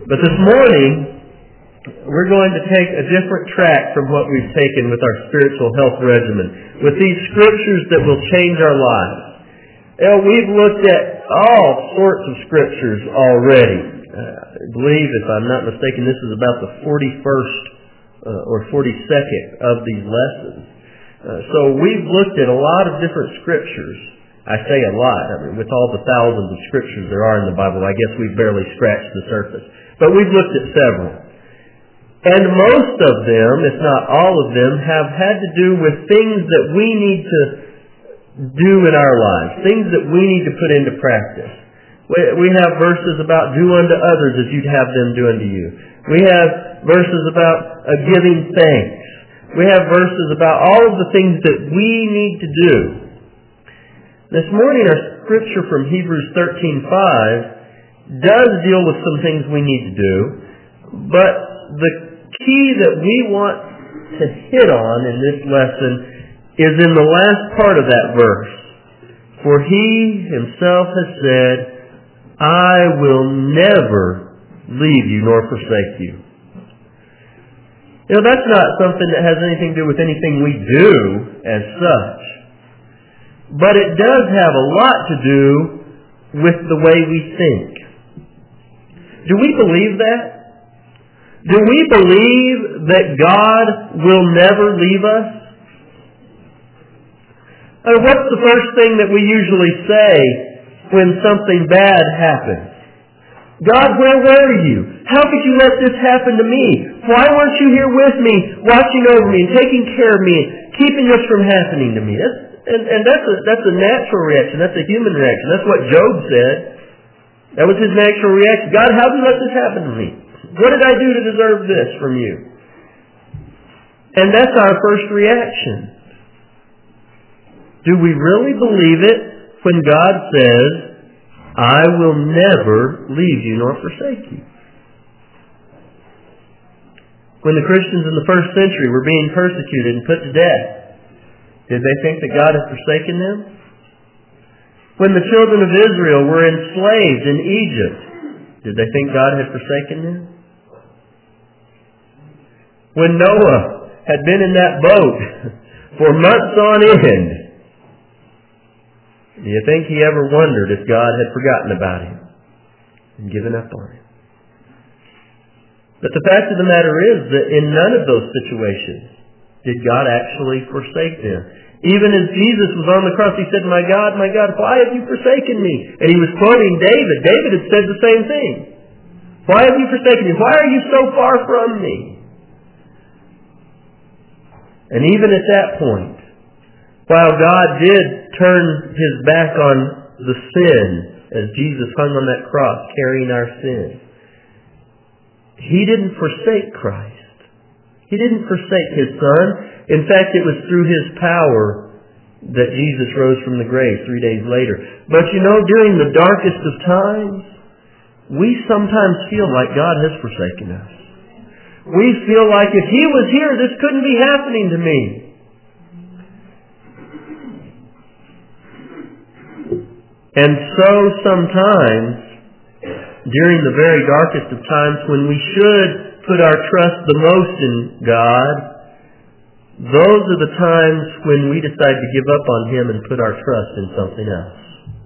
But this morning, we're going to take a different track from what we've taken with our spiritual health regimen, with these scriptures that will change our lives. We've looked at all sorts of scriptures already. I believe, if I'm not mistaken, this is about the 41st or 42nd of these lessons. So we've looked at a lot of different scriptures. I say a lot. I mean, with all the thousands of scriptures there are in the Bible, I guess we've barely scratched the surface. But we've looked at several. And most of them, if not all of them, have had to do with things that we need to do in our lives, things that we need to put into practice. We have verses about do unto others as you'd have them do unto you. We have verses about giving thanks. We have verses about all of the things that we need to do. This morning our scripture from Hebrews 13:5 does deal with some things we need to do, but the key that we want to hit on in this lesson is in the last part of that verse. For He Himself has said, I will never leave you nor forsake you. You know, that's not something that has anything to do with anything we do as such. But it does have a lot to do with the way we think. Do we believe that? Do we believe that God will never leave us? What's the first thing that we usually say when something bad happens? God, where were you? How could you let this happen to me? Why weren't you here with me, watching over me and taking care of me and keeping this from happening to me? That's a natural reaction. That's a human reaction. That's what Job said. That was his natural reaction. God, how did you let this happen to me? What did I do to deserve this from you? And that's our first reaction. Do we really believe it when God says, I will never leave you nor forsake you? When the Christians in the first century were being persecuted and put to death, did they think that God had forsaken them? When the children of Israel were enslaved in Egypt, did they think God had forsaken them? When Noah had been in that boat for months on end, do you think he ever wondered if God had forgotten about him and given up on him? But the fact of the matter is that in none of those situations did God actually forsake them. Even as Jesus was on the cross, He said, my God, why have you forsaken me? And He was quoting David. David had said the same thing. Why have you forsaken me? Why are you so far from me? And even at that point, while God did turn His back on the sin as Jesus hung on that cross carrying our sin, He didn't forsake Christ. He didn't forsake His Son. In fact, it was through His power that Jesus rose from the grave 3 days later. But you know, during the darkest of times, we sometimes feel like God has forsaken us. We feel like if He was here, this couldn't be happening to me. And so sometimes, during the very darkest of times, when we should put our trust the most in God, those are the times when we decide to give up on Him and put our trust in something else.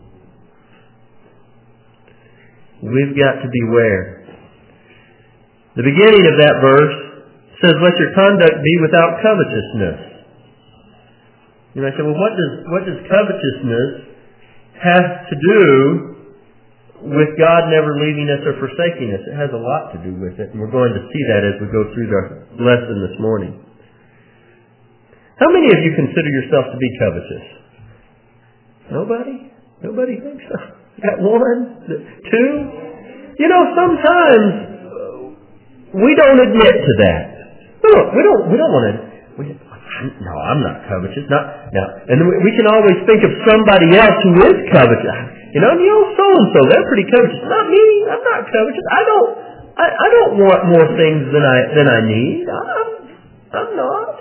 We've got to beware. The beginning of that verse says, let your conduct be without covetousness. You might say, well, what does covetousness have to do with God never leaving us or forsaking us? It has a lot to do with it, and we're going to see that as we go through the lesson this morning. How many of you consider yourself to be covetous? Nobody? Nobody thinks so? Got one? Two? You know, sometimes we don't admit to that. We don't want to. No, I'm not covetous. And we can always think of somebody else who is covetous. You know, so-and-so, they're pretty covetous. Not me. I'm not covetous. I don't want more things than I need. I'm not.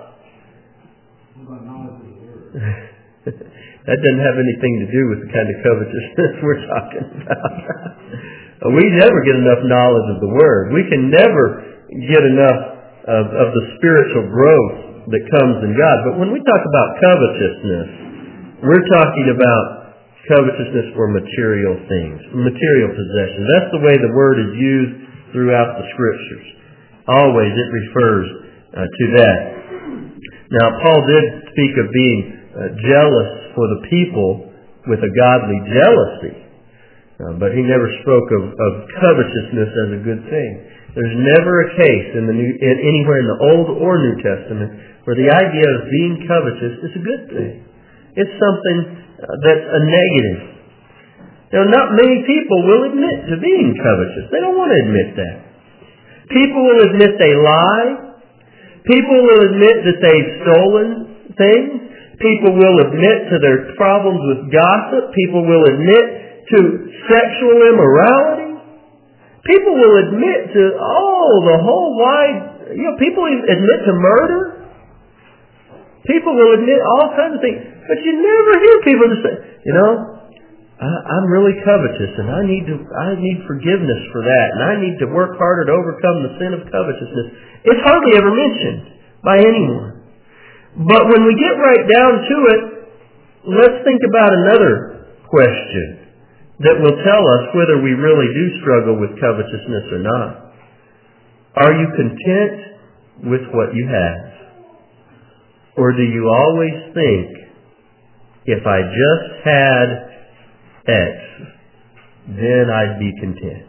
That doesn't have anything to do with the kind of covetousness we're talking about. We never get enough knowledge of the Word. We can never get enough of the spiritual growth that comes in God. But when we talk about covetousness, we're talking about covetousness for material things, material possessions. That's the way the Word is used throughout the Scriptures. Always it refers to that. Now, Paul did speak of being jealous for the people with a godly jealousy, but he never spoke of covetousness as a good thing. There's never a case anywhere in the Old or New Testament where the idea of being covetous is a good thing. It's something that's a negative. Now, not many people will admit to being covetous. They don't want to admit that. People will admit they lie. People will admit that they've stolen things. People will admit to their problems with gossip. People will admit to sexual immorality. People will admit to, the whole wide, people admit to murder. People will admit all kinds of things. But you never hear people just say, I'm really covetous and I need forgiveness for that and I need to work harder to overcome the sin of covetousness. It's hardly ever mentioned by anyone. But when we get right down to it, let's think about another question that will tell us whether we really do struggle with covetousness or not. Are you content with what you have? Or do you always think, if I just had X, then I'd be content?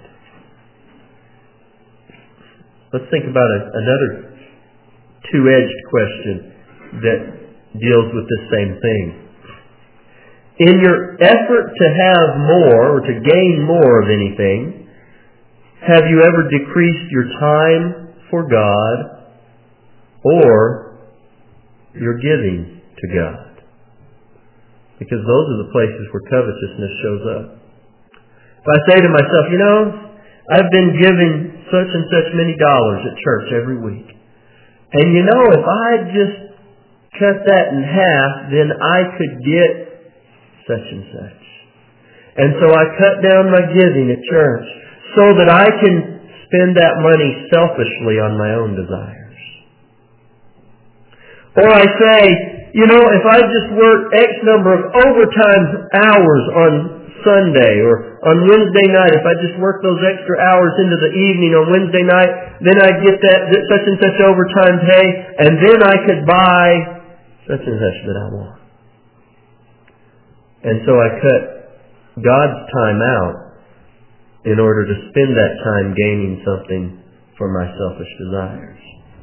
Let's think about another two-edged question that deals with the same thing. In your effort to have more or to gain more of anything, have you ever decreased your time for God or your giving to God? Because those are the places where covetousness shows up. If I say to myself, I've been giving such and such many dollars at church every week. And if I just cut that in half, then I could get such and such. And so I cut down my giving at church so that I can spend that money selfishly on my own desires. Or I say, if I just work X number of overtime hours on Sunday or on Wednesday night, if I just work those extra hours into the evening on Wednesday night, then I'd get that such and such overtime pay, and then I could buy such and such that I want. And so I cut God's time out in order to spend that time gaining something for my selfish desires.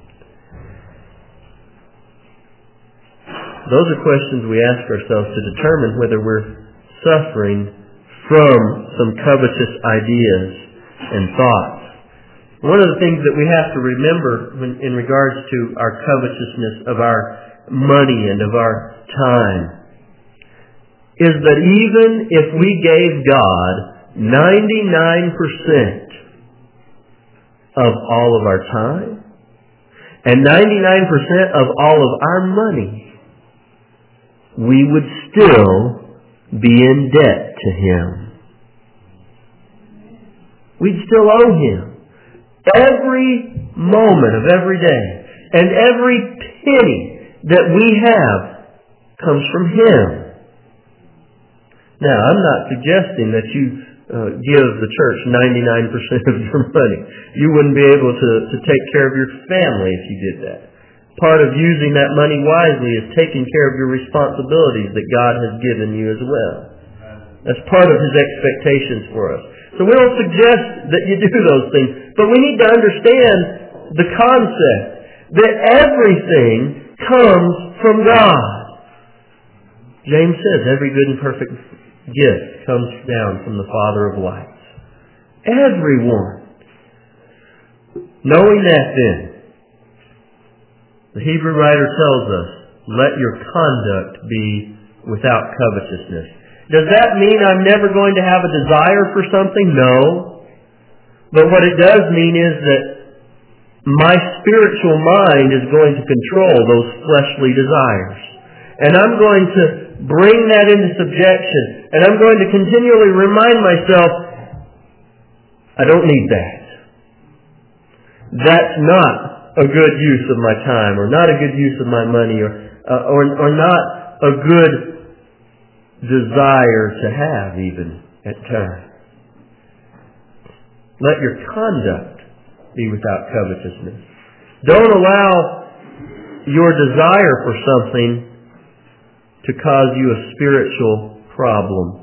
Those are questions we ask ourselves to determine whether we're suffering from some covetous ideas and thoughts. One of the things that we have to remember in regards to our covetousness of our money and of our time is that even if we gave God 99% of all of our time and 99% of all of our money, we would still be in debt to Him. We'd still owe Him every moment of every day. And every penny that we have comes from Him. Now, I'm not suggesting that you give the church 99% of your money. You wouldn't be able to take care of your family if you did that. Part of using that money wisely is taking care of your responsibilities that God has given you as well. That's part of His expectations for us. So we don't suggest that you do those things, but we need to understand the concept that everything comes from God. James says every good and perfect gift comes down from the Father of lights. Everyone. Knowing that then, the Hebrew writer tells us, let your conduct be without covetousness. Does that mean I'm never going to have a desire for something? No. But what it does mean is that my spiritual mind is going to control those fleshly desires. And I'm going to bring that into subjection. And I'm going to continually remind myself, I don't need that. That's not a good use of my time, or not a good use of my money, or not a good desire to have even at times. Let your conduct be without covetousness. Don't allow your desire for something to cause you a spiritual problem.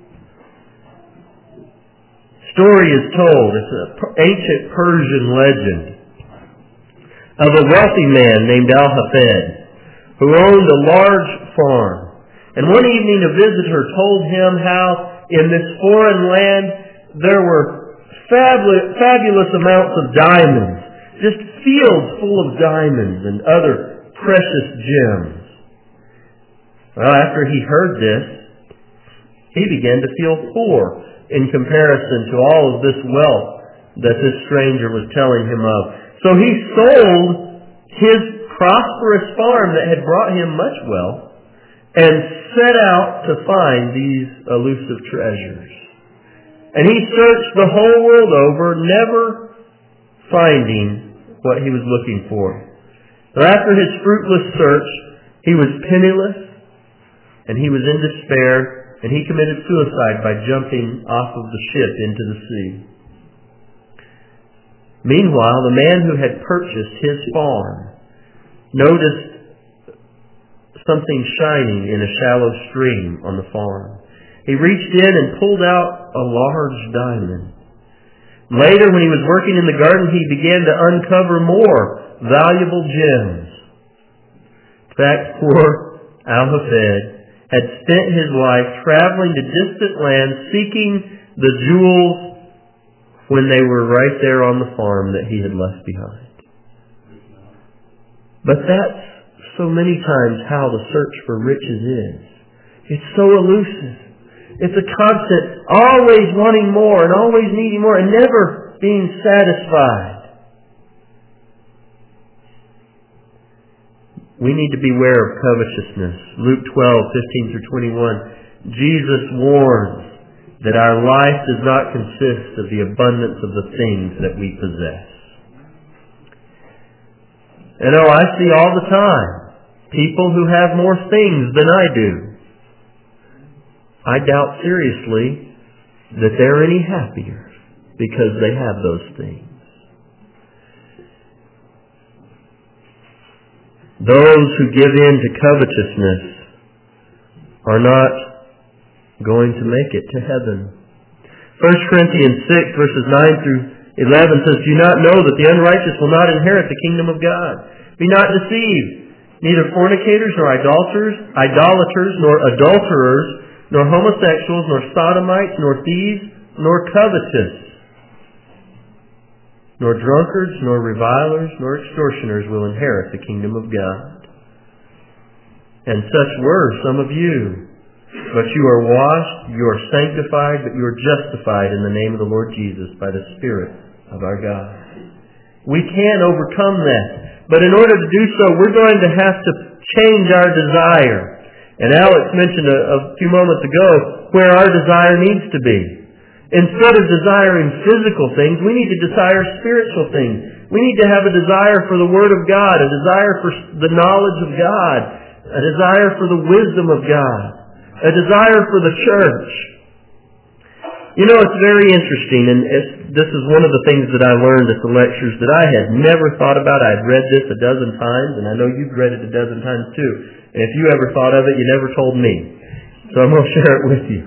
Story is told, it's an ancient Persian legend, of a wealthy man named Al-Hafed who owned a large farm. And one evening a visitor told him how in this foreign land there were fabulous amounts of diamonds, just fields full of diamonds and other precious gems. Well, after he heard this, he began to feel poor in comparison to all of this wealth that this stranger was telling him of. So he sold his prosperous farm that had brought him much wealth and set out to find these elusive treasures. And he searched the whole world over, never finding what he was looking for. So after his fruitless search, he was penniless and he was in despair, and he committed suicide by jumping off of the ship into the sea. Meanwhile, the man who had purchased his farm noticed something shining in a shallow stream on the farm. He reached in and pulled out a large diamond. Later, when he was working in the garden, he began to uncover more valuable gems. In fact, poor Al-Hafed had spent his life traveling to distant lands seeking the jewels when they were right there on the farm that he had left behind. But that's so many times how the search for riches is. It's so elusive. It's a constant always wanting more and always needing more and never being satisfied. We need to beware of covetousness. Luke 12:15-21. Jesus warns that our life does not consist of the abundance of the things that we possess. And I see all the time people who have more things than I do. I doubt seriously that they're any happier because they have those things. Those who give in to covetousness are not going to make it to heaven. 1 Corinthians 6 verses 9-11 says, "Do you not know that the unrighteous will not inherit the kingdom of God? Be not deceived. Neither fornicators, nor idolaters, nor adulterers, nor homosexuals, nor sodomites, nor thieves, nor covetous, nor drunkards, nor revilers, nor extortioners will inherit the kingdom of God. And such were some of you. But you are washed, you are sanctified, but you are justified in the name of the Lord Jesus by the Spirit of our God." We can overcome that. But in order to do so, we're going to have to change our desire. And Alex mentioned a few moments ago where our desire needs to be. Instead of desiring physical things, we need to desire spiritual things. We need to have a desire for the Word of God, a desire for the knowledge of God, a desire for the wisdom of God, a desire for the church. You know, it's very interesting, and this is one of the things that I learned at the lectures that I had never thought about. I had read this a dozen times, and I know you've read it a dozen times too. And if you ever thought of it, you never told me. So I'm going to share it with you.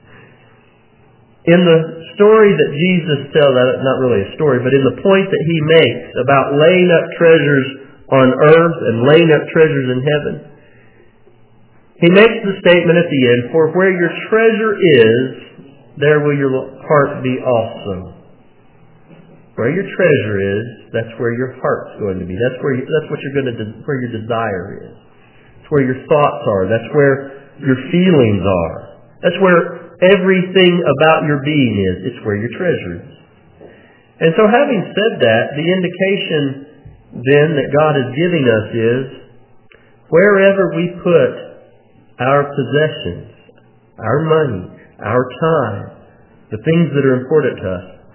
In the story that Jesus tells, not really a story, but in the point that He makes about laying up treasures on earth and laying up treasures in heaven, He makes the statement at the end, "For where your treasure is, there will your heart be also." Where your treasure is, that's where your heart's going to be. That's where your desire is. That's where your thoughts are. That's where your feelings are. That's where everything about your being is. It's where your treasure is. And so having said that, the indication then that God is giving us is wherever we put our possessions, our money, our time, the things that are important to us,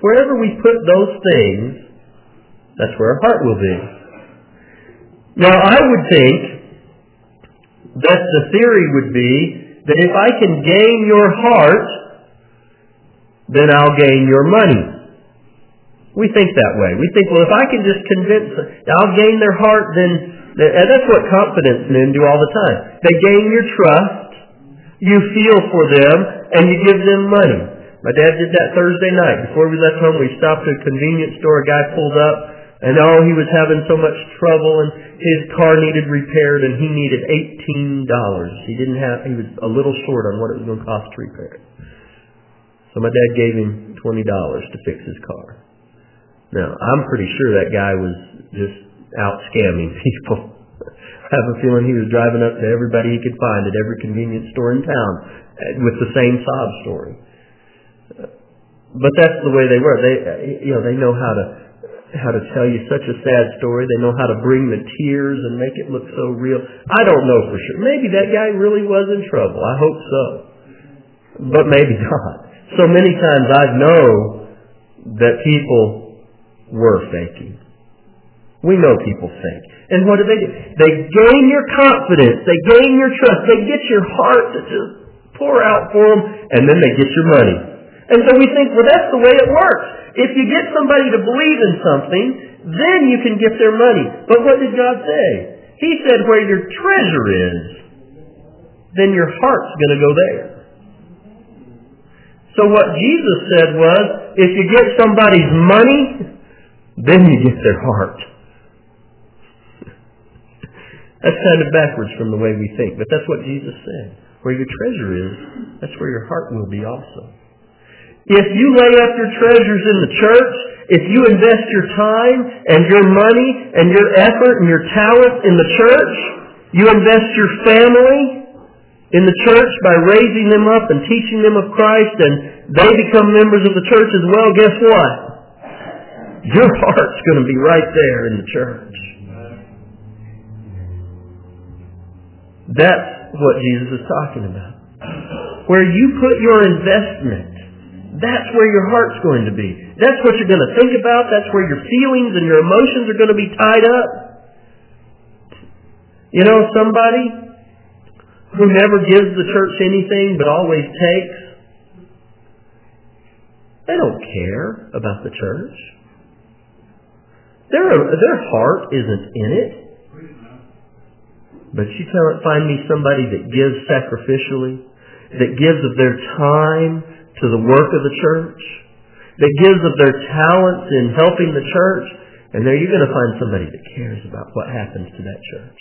wherever we put those things, that's where our heart will be. Now, I would think that the theory would be that if I can gain your heart, then I'll gain your money. We think that way. We think, well, if I can just convince, I'll gain their heart, then, and that's what confidence men do all the time. They gain your trust, you feel for them, and you give them money. My dad did that Thursday night. Before we left home, we stopped at a convenience store. A guy pulled up, and he was having so much trouble, and his car needed repaired, and he needed $18. He was a little short on what it was going to cost to repair it. So my dad gave him $20 to fix his car. Now, I'm pretty sure that guy was just out scamming people. I have a feeling he was driving up to everybody he could find at every convenience store in town with the same sob story. But that's the way they were. They know how to tell you such a sad story. They know how to bring the tears and make it look so real. I don't know for sure. Maybe that guy really was in trouble. I hope so. But maybe not. So many times I know that people were faking. We know people fake. And what do? They gain your confidence. They gain your trust. They get your heart to just pour out for them, and then they get your money. And so we think, well, that's the way it works. If you get somebody to believe in something, then you can get their money. But what did God say? He said, where your treasure is, then your heart's going to go there. So what Jesus said was, if you get somebody's money, then you get their heart. That's kind of backwards from the way we think, but that's what Jesus said. Where your treasure is, that's where your heart will be also. If you lay up your treasures in the church, if you invest your time and your money and your effort and your talent in the church, you invest your family in the church by raising them up and teaching them of Christ, and they become members of the church as well, guess what? Your heart's going to be right there in the church. That's what Jesus is talking about. Where you put your investment, that's where your heart's going to be. That's what you're going to think about. That's where your feelings and your emotions are going to be tied up. You know, somebody who never gives the church anything but always takes, they don't care about the church. Their heart isn't in it. But you can't find me somebody that gives sacrificially, that gives of their time to the work of the church, that gives of their talents in helping the church, and there you're going to find somebody that cares about what happens to that church.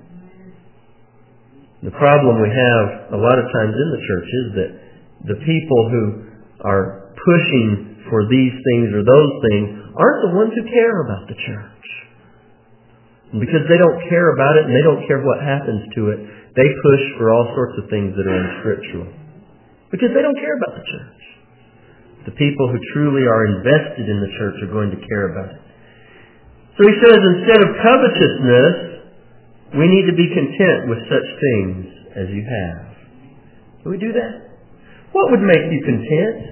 The problem we have a lot of times in the church is that the people who are pushing for these things or those things aren't the ones who care about the church. And because they don't care about it and they don't care what happens to it, they push for all sorts of things that are unscriptural. Because they don't care about the church. The people who truly are invested in the church are going to care about it. So he says, instead of covetousness, we need to be content with such things as you have. Can we do that? What would make you content?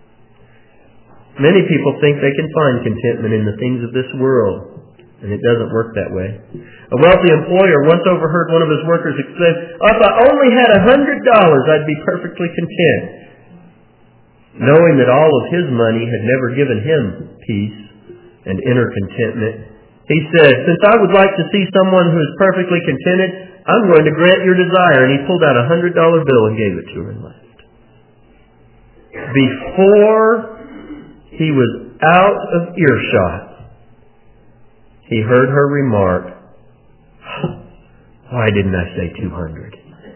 Many people think they can find contentment in the things of this world, and it doesn't work that way. A wealthy employer once overheard one of his workers exclaim, "If I only had $100, I'd be perfectly content," knowing that all of his money had never given him peace and inner contentment. He said, "Since I would like to see someone who is perfectly contented, I'm going to grant your desire." And he pulled out a $100 bill and gave it to her and left. Before he was out of earshot, he heard her remark, "Why didn't I say 200?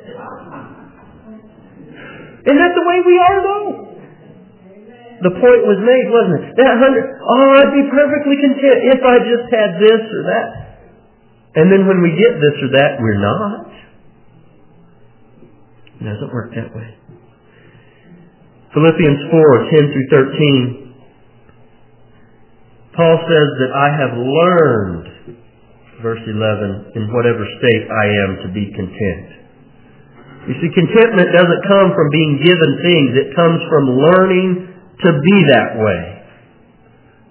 Isn't that the way we are, though? The point was made, wasn't it? That 100, I'd be perfectly content if I just had this or that. And then when we get this or that, we're not. It doesn't work that way. Philippians 4:10 through 13. Paul says that I have learned, verse 11, in whatever state I am to be content. You see, contentment doesn't come from being given things. It comes from learning to be that way.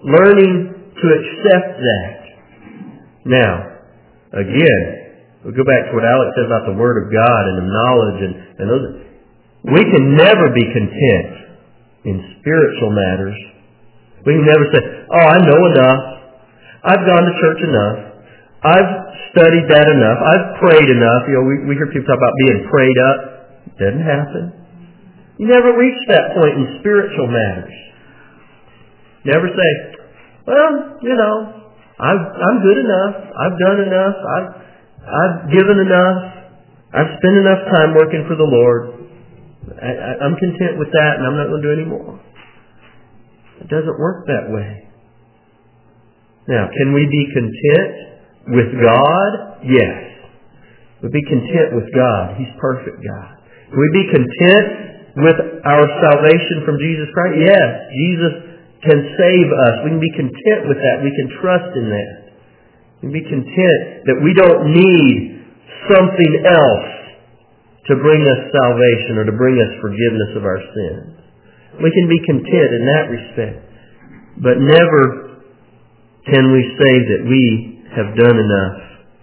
Learning to accept that. Now, again, we'll go back to what Alex said about the Word of God and the knowledge and those. We can never be content in spiritual matters. We can never say, oh, I know enough. I've gone to church enough. I've studied that enough. I've prayed enough. We hear people talk about being prayed up. It doesn't happen. You never reach that point in spiritual matters. Never say, well, I'm good enough. I've done enough. I've given enough. I've spent enough time working for the Lord. I'm content with that, and I'm not going to do any more. It doesn't work that way. Now, can we be content with God? Yes. We'll be content with God. He's perfect God. Can we be content with our salvation from Jesus Christ? Yes. Jesus can save us. We can be content with that. We can trust in that. We can be content that we don't need something else to bring us salvation or to bring us forgiveness of our sins. We can be content in that respect. But never can we say that we have done enough.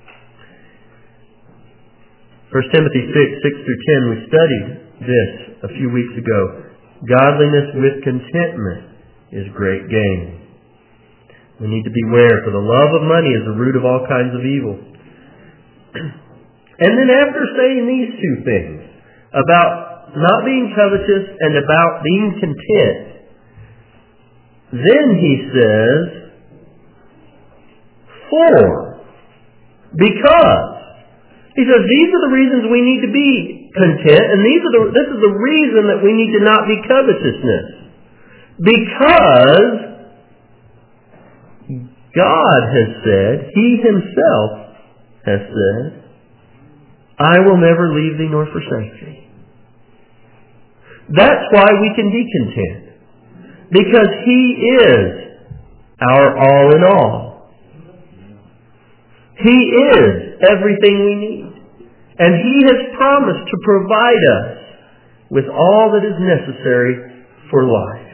1 Timothy 6:6-10, we studied this a few weeks ago. Godliness with contentment is great gain. We need to beware, for the love of money is the root of all kinds of evil. And then after saying these two things, about not being covetous and about being content, then he says, because. He says, these are the reasons we need to be content, and this is the reason that we need to not be covetousness. Because God has said, He Himself has said, I will never leave thee nor forsake thee. That's why we can be content. Because He is our all in all. He is everything we need. And He has promised to provide us with all that is necessary for life.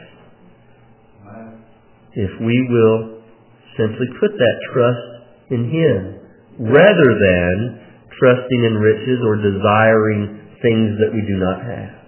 If we will simply put that trust in Him, rather than trusting in riches or desiring things that we do not have.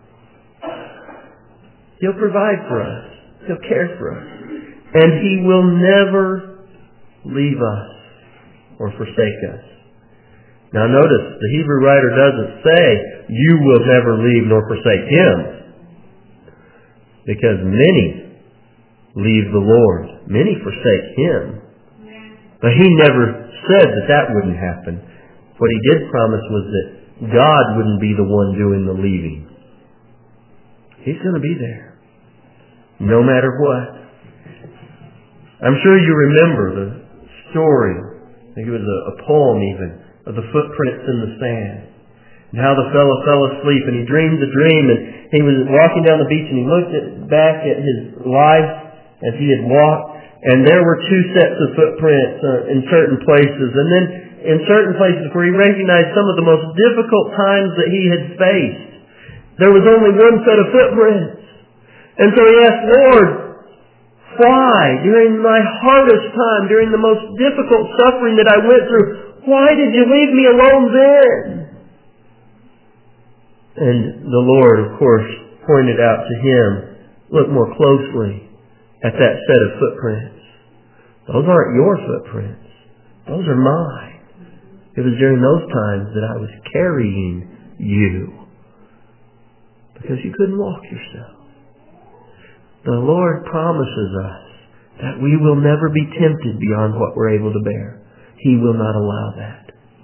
He'll provide for us. He'll care for us. And He will never leave us or forsake us. Now notice, the Hebrew writer doesn't say, you will never leave nor forsake Him. Because many leave the Lord. Many forsake Him. But He never said that wouldn't happen. What He did promise was that God wouldn't be the one doing the leaving. He's going to be there. No matter what. I'm sure you remember the story. I think it was a poem even, of the footprints in the sand. And how the fellow fell asleep and he dreamed the dream, and he was walking down the beach and he looked back at his life as he had walked, and there were two sets of footprints in certain places. And then in certain places where he recognized some of the most difficult times that he had faced, there was only one set of footprints. And so he asked, Lord, why, during my hardest time, during the most difficult suffering that I went through, why did you leave me alone then? And the Lord, of course, pointed out to him, look more closely at that set of footprints. Those aren't your footprints. Those are mine. It was during those times that I was carrying you. Because you couldn't walk yourself. The Lord promises us that we will never be tempted beyond what we're able to bear. He will not allow that.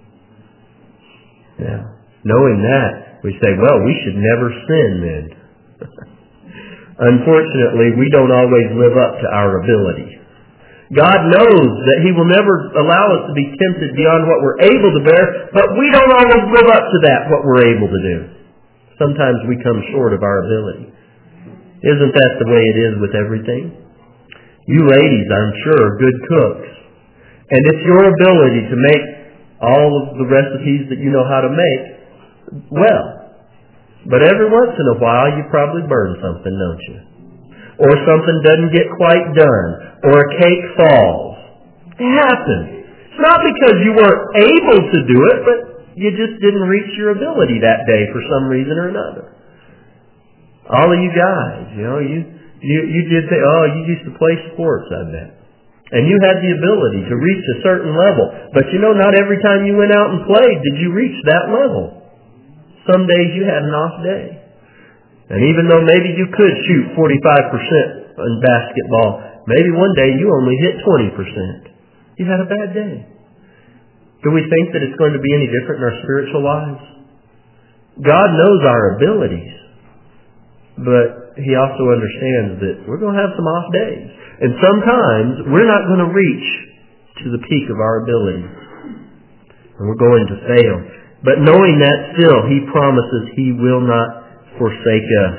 Now, knowing that, we say, well, we should never sin then. Unfortunately, we don't always live up to our ability. God knows that He will never allow us to be tempted beyond what we're able to bear, but we don't always live up to that, what we're able to do. Sometimes we come short of our ability. Isn't that the way it is with everything? You ladies, I'm sure, are good cooks. And it's your ability to make all of the recipes that you know how to make well. But every once in a while, you probably burn something, don't you? or something doesn't get quite done, or a cake falls. It happens. It's not because you weren't able to do it, but you just didn't reach your ability that day for some reason or another. All of you guys, you did say, you used to play sports, I bet. And you had the ability to reach a certain level. But not every time you went out and played did you reach that level. Some days you had an off day. And even though maybe you could shoot 45% in basketball, maybe one day you only hit 20%. You had a bad day. Do we think that it's going to be any different in our spiritual lives? God knows our abilities, but He also understands that we're going to have some off days. And sometimes we're not going to reach to the peak of our ability. And we're going to fail. But knowing that still, He promises He will not forsake us.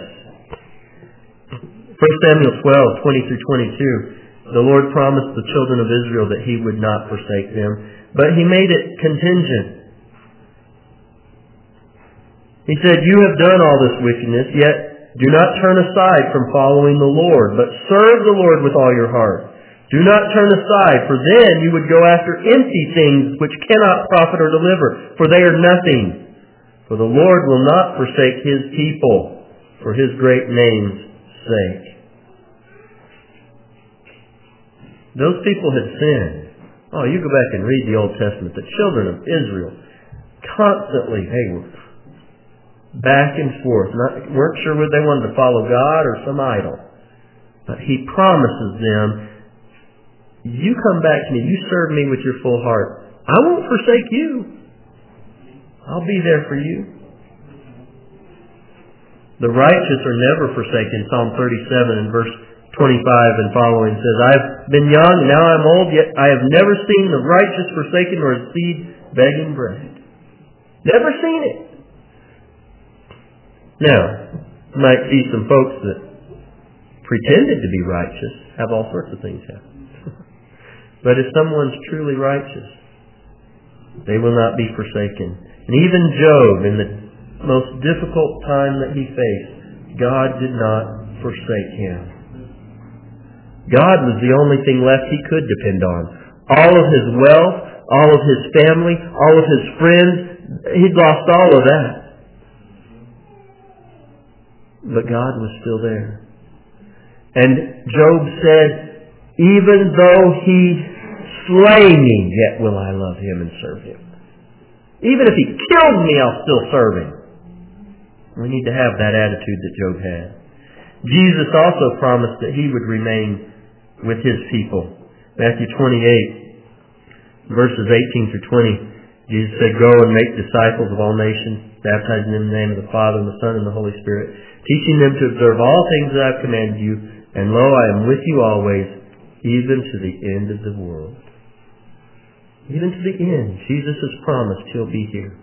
1 Samuel 12:20 through 22, the Lord promised the children of Israel that He would not forsake them, but He made it contingent. He said, "You have done all this wickedness, yet do not turn aside from following the Lord, but serve the Lord with all your heart. Do not turn aside, for then you would go after empty things which cannot profit or deliver, for they are nothing. For the Lord will not forsake His people for His great name's sake." Those people had sinned. You go back and read the Old Testament. The children of Israel constantly, were back and forth. Weren't sure whether they wanted to follow God or some idol. But He promises them, you come back to me, you serve me with your full heart, I won't forsake you. I'll be there for you. The righteous are never forsaken. Psalm 37 and verse 25 and following says, "I've been young, now I'm old, yet I have never seen the righteous forsaken or his seed begging bread." Never seen it. Now, you might see some folks that pretended to be righteous have all sorts of things happen. But if someone's truly righteous, they will not be forsaken. And even Job, in the most difficult time that he faced, God did not forsake him. God was the only thing left he could depend on. All of his wealth, all of his family, all of his friends, he'd lost all of that. But God was still there. And Job said, "Even though He slay me, yet will I love Him and serve Him." Even if He killed me, I'll still serve Him. We need to have that attitude that Job had. Jesus also promised that He would remain with His people. Matthew 28, verses 18 through 20, Jesus said, "Go and make disciples of all nations, baptizing them in the name of the Father and the Son and the Holy Spirit, teaching them to observe all things that I've commanded you, and lo, I am with you always, even to the end of the world." Even to the end. Jesus has promised He'll be here.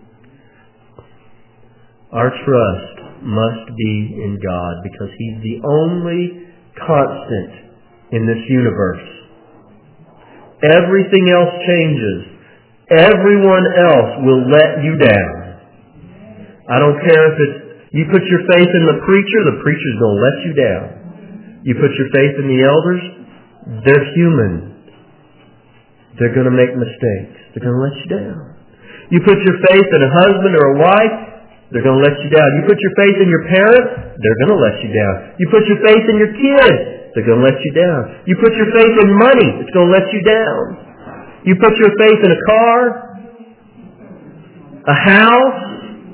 Our trust must be in God because He's the only constant in this universe. Everything else changes. Everyone else will let you down. I don't care if it's you put your faith in the preacher's going to let you down. You put your faith in the elders, they're human. They're going to make mistakes. They're going to let you down. You put your faith in a husband or a wife, they're going to let you down. You put your faith in your parents, they're going to let you down. You put your faith in your kids, they're going to let you down. You put your faith in money, it's going to let you down. You put your faith in a car, a house.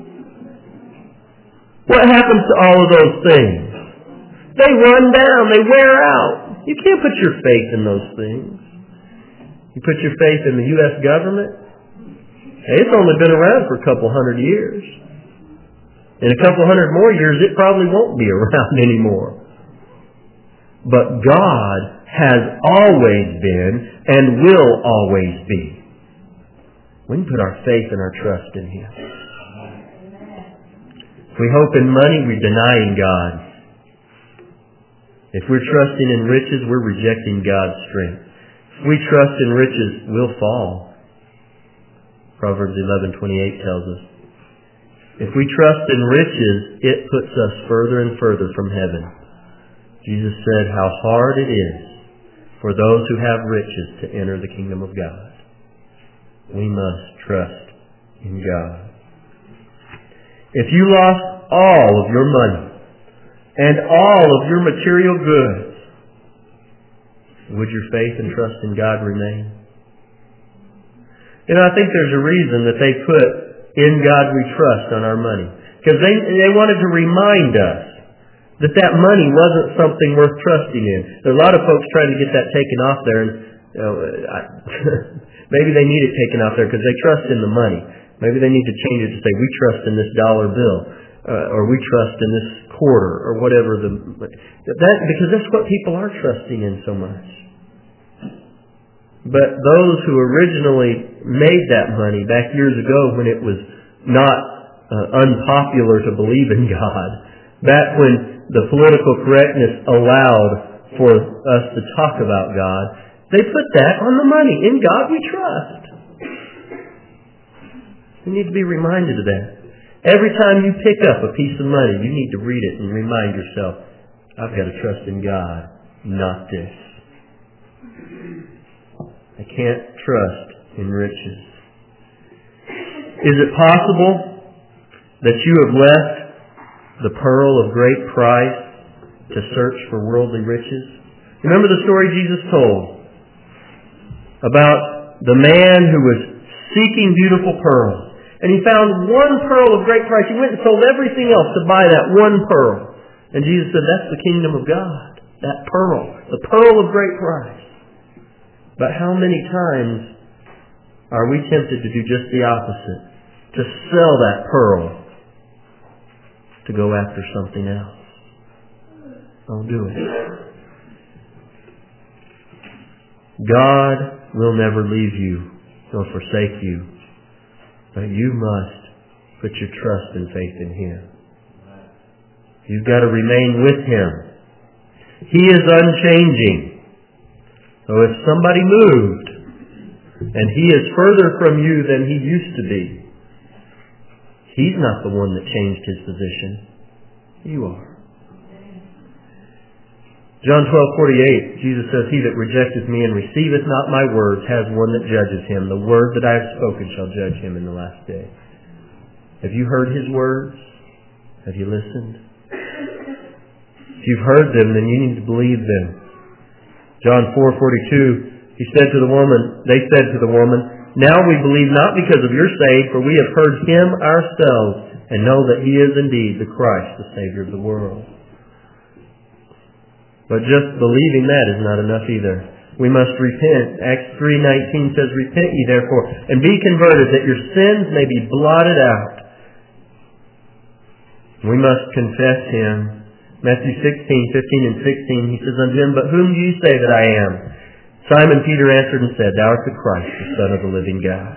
What happens to all of those things? They run down, they wear out. You can't put your faith in those things. You put your faith in the U.S. government, it's only been around for a couple hundred years. In a couple hundred more years, it probably won't be around anymore. But God has always been and will always be. We can put our faith and our trust in Him. If we hope in money, we're denying God. If we're trusting in riches, we're rejecting God's strength. If we trust in riches, we'll fall. Proverbs 11:28 tells us. If we trust in riches, it puts us further and further from heaven. Jesus said how hard it is for those who have riches to enter the kingdom of God. We must trust in God. If you lost all of your money and all of your material goods, would your faith and trust in God remain? I think there's a reason that they put "In God We Trust" on our money. Because they wanted to remind us that money wasn't something worth trusting in. There are a lot of folks trying to get that taken off there, and maybe they need it taken off there because they trust in the money. Maybe they need to change it to say, "We trust in this dollar bill," or "We trust in this quarter," or whatever. Because that's what people are trusting in so much. But those who originally made that money back years ago when it was not unpopular to believe in God, back when the political correctness allowed for us to talk about God, they put that on the money. "In God we trust." You need to be reminded of that. Every time you pick up a piece of money, you need to read it and remind yourself, I've got to trust in God, not this. I can't trust in riches. Is it possible that you have left the pearl of great price to search for worldly riches? Remember the story Jesus told about the man who was seeking beautiful pearls. And he found one pearl of great price. He went and sold everything else to buy that one pearl. And Jesus said, that's the kingdom of God. That pearl. The pearl of great price. But how many times are we tempted to do just the opposite? To sell that pearl to go after something else. Don't do it. God will never leave you nor forsake you. But you must put your trust and faith in Him. You've got to remain with Him. He is unchanging. So if somebody moved and he is further from you than he used to be, He's not the one that changed His position. You are. John 12:48, Jesus says, He that rejecteth me and receiveth not my words has one that judges him. The word that I have spoken shall judge him in the last day. Have you heard His words? Have you listened? If you've heard them, then you need to believe them. John 4:42, they said to the woman, Now we believe not because of your sake, for we have heard Him ourselves, and know that He is indeed the Christ, the Savior of the world. But just believing that is not enough either. We must repent. Acts 3:19 says, Repent ye therefore, and be converted, that your sins may be blotted out. We must confess Him. Matthew 16:15 and 16, He says unto him, But whom do you say that I am? Simon Peter answered and said, Thou art the Christ, the Son of the living God.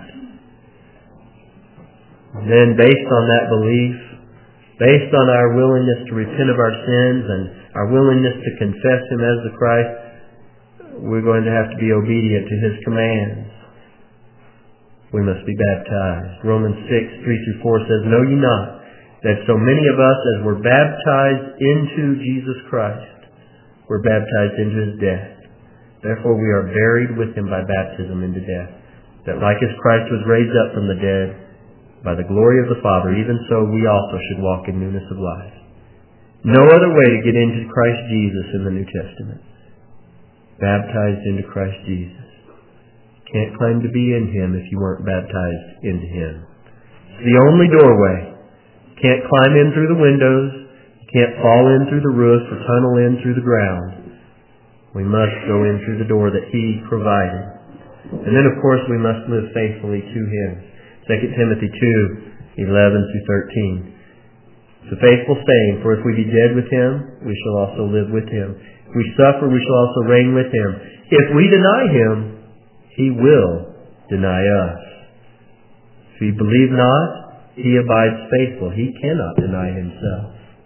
And then based on that belief, based on our willingness to repent of our sins and our willingness to confess Him as the Christ, we're going to have to be obedient to His commands. We must be baptized. Romans 6:3-4 says, Know ye not that so many of us as were baptized into Jesus Christ were baptized into His death? Therefore we are buried with Him by baptism into death, that like as Christ was raised up from the dead by the glory of the Father, even so we also should walk in newness of life. No other way to get into Christ Jesus in the New Testament. Baptized into Christ Jesus. Can't claim to be in Him if you weren't baptized into Him. It's the only doorway. Can't climb in through the windows. Can't fall in through the roof or tunnel in through the ground. We must go in through the door that He provided. And then, of course, we must live faithfully to Him. 2 Timothy 2:11-13. It's a faithful saying, For if we be dead with Him, we shall also live with Him. If we suffer, we shall also reign with Him. If we deny Him, He will deny us. If we believe not, He abides faithful. He cannot deny Himself.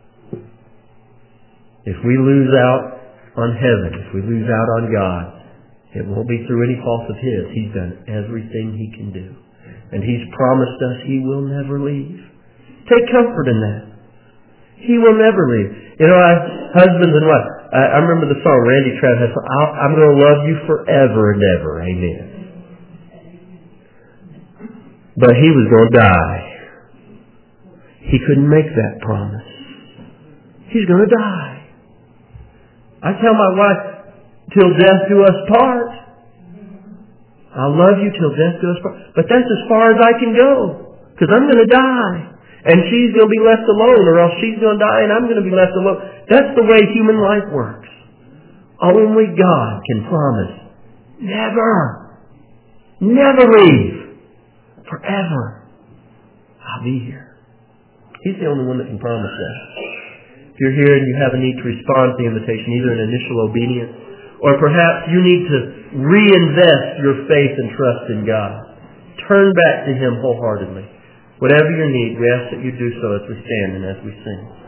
If we lose out on heaven, if we lose out on God, it won't be through any fault of His. He's done everything He can do. And He's promised us He will never leave. Take comfort in that. He will never leave. Husbands and wives, I remember the song Randy Travis had, I'm going to love you forever and ever. Amen. But he was going to die. He couldn't make that promise. He's going to die. I tell my wife, till death do us part. I'll love you till death do us part. But that's as far as I can go. Because I'm going to die. And she's going to be left alone, or else she's going to die and I'm going to be left alone. That's the way human life works. Only God can promise. Never leave. Forever. I'll be here. He's the only one that can promise that. If you're here and you have a need to respond to the invitation, either in initial obedience, or perhaps you need to reinvest your faith and trust in God. Turn back to Him wholeheartedly. Whatever your need, we ask that you do so as we stand and as we sing.